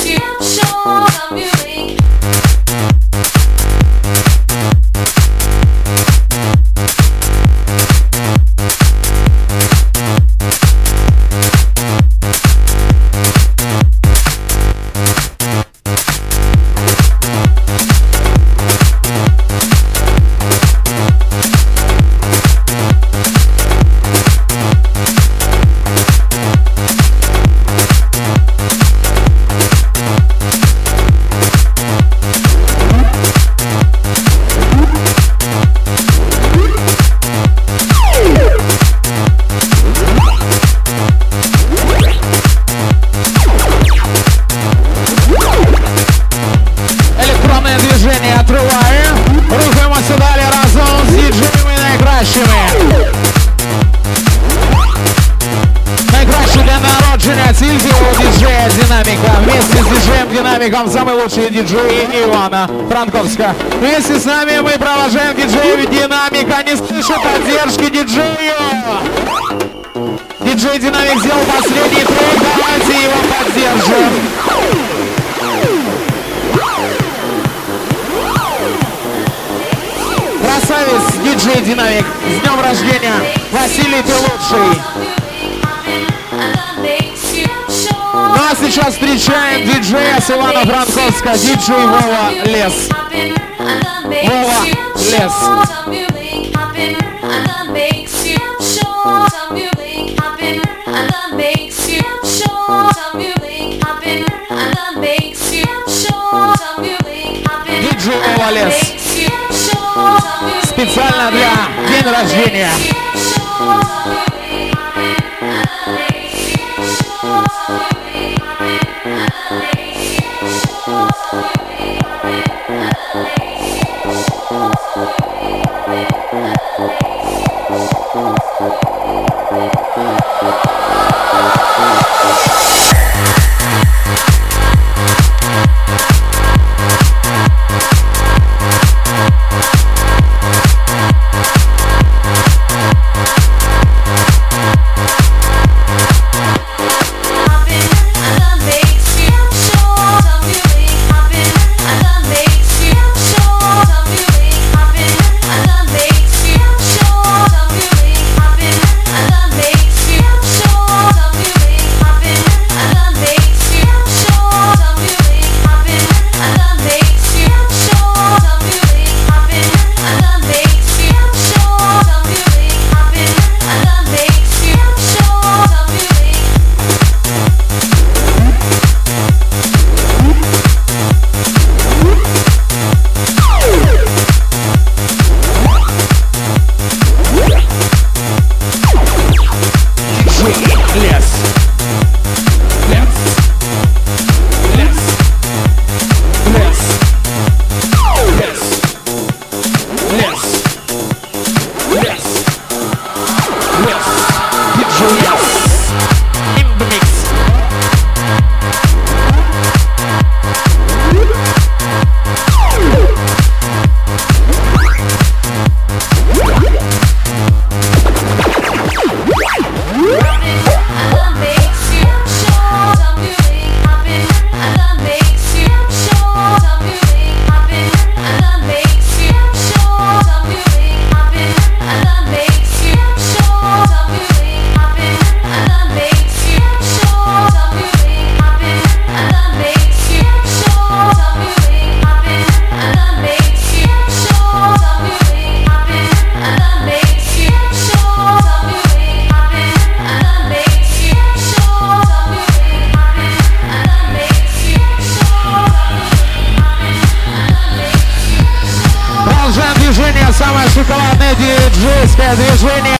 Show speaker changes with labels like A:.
A: Самый лучший диджей Ивана Франковска. Вместе с нами мы провожаем диджея Динамика. Не слышу поддержки диджею. Диджей Динамик сделал последний трек. Давайте его поддержим. Красавец диджей Динамик. С днем рождения. Василий, ты лучший. Ну а сейчас встречаем диджея с Ивана Франковска, диджей Вова Лес. Вова Лес. Диджей Вова Лес. Специально для день рождения. Самое шоколадное диджейское движение.